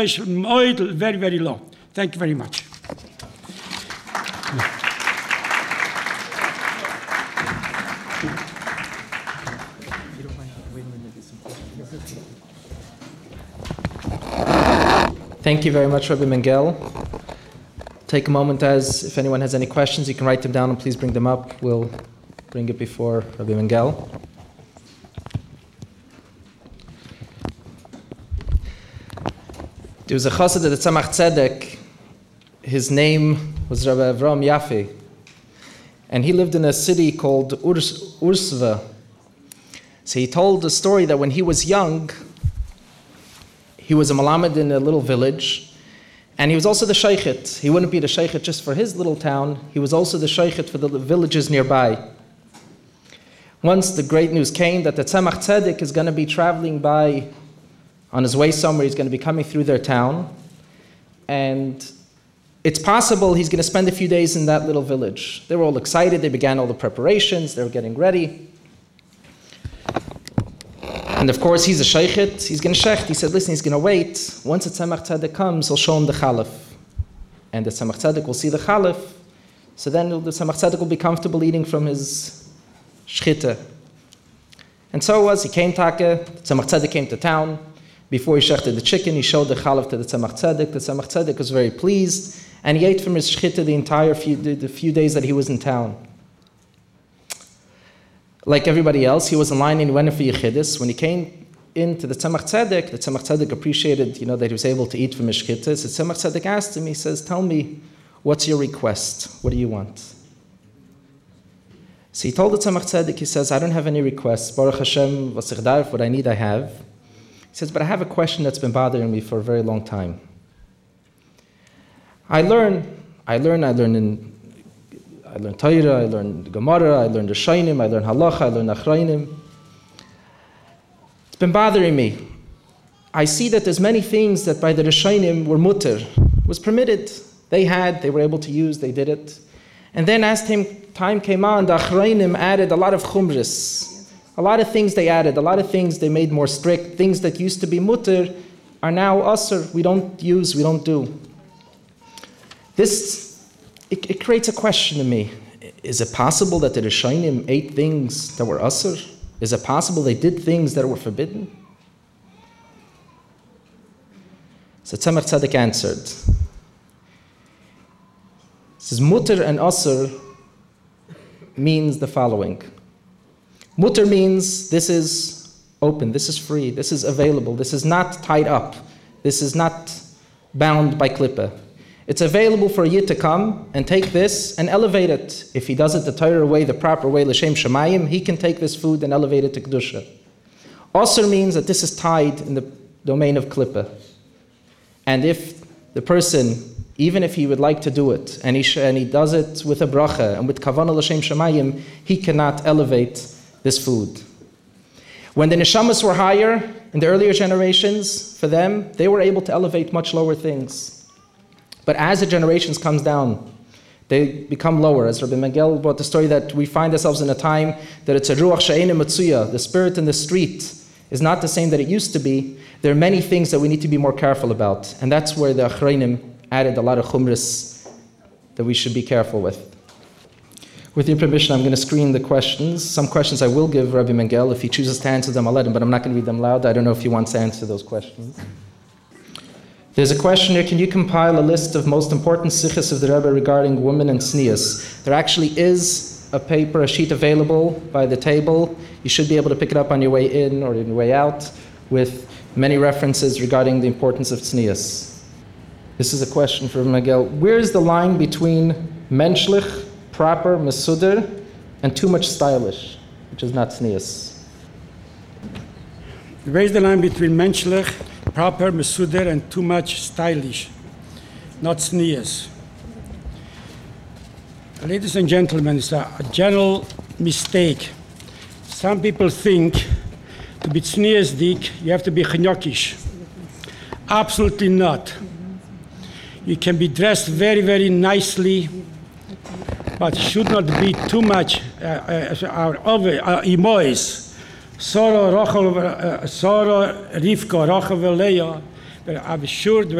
very, very low. Thank you very much. Thank you very much, Rabbi Mengel. Take a moment if anyone has any questions, you can write them down and please bring them up. We'll bring it before Rabbi Mengel. There was a chassid of the Tzemach Tzedek. His name was Rabbi Avraham Yaffe. And he lived in a city called Ursva. So he told the story that when he was young, he was a malamed in a little village, and he was also the sheikhet. He wouldn't be the sheikhet just for his little town, he was also the sheikhet for the villages nearby. Once the great news came that the Tzemach Tzedek is going to be traveling by, on his way somewhere, he's going to be coming through their town, and it's possible he's going to spend a few days in that little village. They were all excited, they began all the preparations, they were getting ready. And of course, he's a sheikhet, he's going to shecht. He said, listen, he's going to wait. Once the Tzemach Tzedek comes, he'll show him the chalif. And the Tzemach Tzedek will see the chalif. So then the Tzemach Tzedek will be comfortable eating from his shchita. And so it was, he came Taka, the Tzemach Tzedek came to town. Before he shechted the chicken, he showed the chalif to the Tzemach Tzedek. The Tzemach Tzedek was very pleased. And he ate from his shchita the few days that he was in town. Like everybody else, he was in line and he went in for Yechidus. When he came into the Tzemach Tzedek appreciated, that he was able to eat from his shchita. So Tzemach Tzedek asked him, he says, tell me, what's your request? What do you want? So he told the Tzemach Tzedek, he says, I don't have any requests. Baruch Hashem, was ich darf, what I need I have. He says, but I have a question that's been bothering me for a very long time. I learn Torah, I learned Gemara, I learned Rishonim, I learned Halacha, I learned Achrayim. It's been bothering me. I see that there's many things that by the Rishonim were mutter, was permitted. They were able to use, they did it. And then as time came on, the Achrayim added a lot of chumris. A lot of things they added, a lot of things they made more strict. Things that used to be mutter are now asr. We don't use, we don't do. It creates a question to me. Is it possible that the Rishonim ate things that were asr? Is it possible they did things that were forbidden? So Tzemach Tzedek answered. He says, mutter and asr means the following. Mutter means this is open, this is free, this is available, this is not tied up, this is not bound by klippah. It's available for a yid to come and take this and elevate it. If he does it the Torah way, the proper way, l'shem shamayim, he can take this food and elevate it to kedusha. Asr means that this is tied in the domain of klippah. And if the person, even if he would like to do it, and he does it with a bracha and with kavanah l'shem shamayim, he cannot elevate this food. When the neshamas were higher in the earlier generations, for them, they were able to elevate much lower things. But as the generations comes down, they become lower. As Rabbi Mengel brought the story that we find ourselves in a time that it's a ruach she'eina matzuya. The spirit in the street is not the same that it used to be. There are many things that we need to be more careful about. And that's where the Achrayim added a lot of chumris that we should be careful with. With your permission, I'm going to screen the questions. Some questions I will give Rabbi Mengel. If he chooses to answer them, I'll let him, but I'm not going to read them loud. I don't know if he wants to answer those questions. There's a question here, can you compile a list of most important sichos of the Rebbe regarding women and tznius? There actually is a sheet available by the table. You should be able to pick it up on your way in or on your way out with many references regarding the importance of tznius. This is a question for Miguel. Where is the line between menschlich, proper, mesuder, and too much stylish, which is not tznius? Where is the line between menschlich, proper, mesuder, and too much stylish, not tznius? Ladies and gentlemen, it's a general mistake. Some people think to be tznius dik, you have to be chnyokish. Absolutely not. You can be dressed very, very nicely, but should not be too much imois. Sora, Rivka, Rachel, Leah, that I'm sure